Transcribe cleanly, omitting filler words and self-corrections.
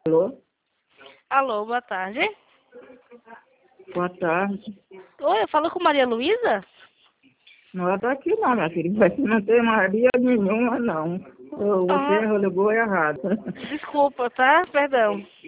Alô? Alô, boa tarde. Boa tarde. Oi, eu falo com Maria Luísa? Não, ela tá aqui não, minha filha. Mas não tem Maria nenhuma, não. Você Ah, ligou errado. desculpa, tá? Perdão.